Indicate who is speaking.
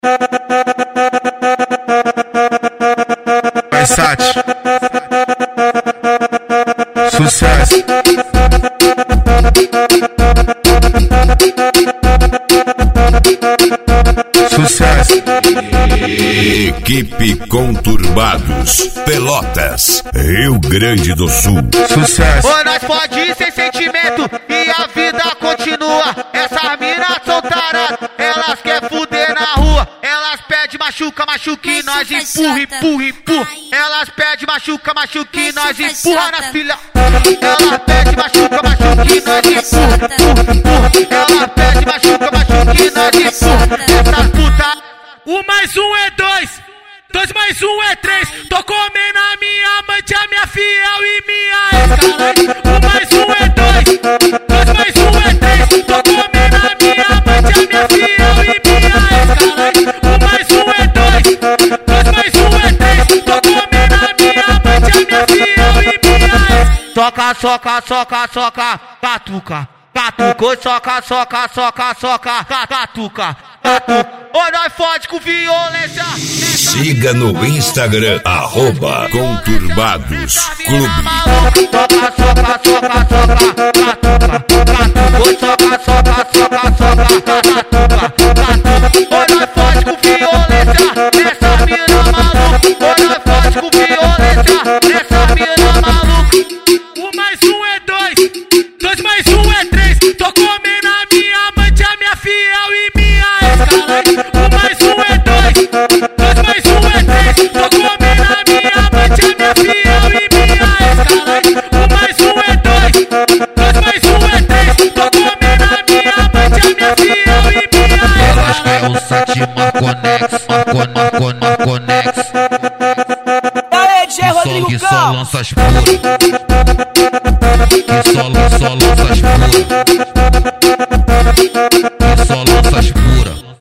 Speaker 1: Versace, sucesso. Sucesso.
Speaker 2: Equipe Conturbados, Pelotas, Rio Grande do Sul.
Speaker 1: Sucesso.
Speaker 3: Ô, nós pode ir sem sentimento e a vida continua. Essas minas são taradas, elas querem fuder na rua. Elas pedem machuca, machuca e nós empurra, empurra, empurra. Elas pedem machuca, machuca e nós empurra nas filhas. Elas pedem machuca, machuca e nós empurra, empurra, empurra. Elas pedem machuca, machuca e nós empurra. Essas putas.
Speaker 4: 1 mais 1 é 2, 2 mais 1 é 3. Tô comendo a minha amante, a minha fiel e minha ex-caralho. 1 mais 1 é 2, 2 mais 1 é 3. Tô comendo a minha amante, a minha fiel e minha ex-caralho. 1 mais 1 é 2, 2 mais 1 é 3. Tô comendo a minha amante, a minha fiel e minha ex.
Speaker 3: Soca, soca, soca, soca, catuca. Catucou, soca, soca, soca, soca, catuca, catuca. Ô, nós fode com violência.
Speaker 2: Siga no Instagram, @Conturbados Clube.
Speaker 3: Soca, soca, soca, soca, catuca, catucou, soca, soca, soca, soca, catuca, catuca. Ô, nós fode com violência. Essa mina maluca. Ô, nós fode com violência. Essa mina maluca.
Speaker 4: 1 mais 1 é 2, 2 mais 1 é 3. Tô comendo a minha amante, a minha fiel e minha ex-caralho. 1 mais 1 é 2, 2 mais 1 é 3. Tô comendo a minha amante, a minha fiel e minha ex-caralho. 1 mais 1 é 2, 2 mais 1 é 3. Tô comendo a minha amante, a minha fiel e minha ex-caralho.
Speaker 3: Elas querem o site Marconex, Marconex. Que só lança as puras. Que só lança as puras.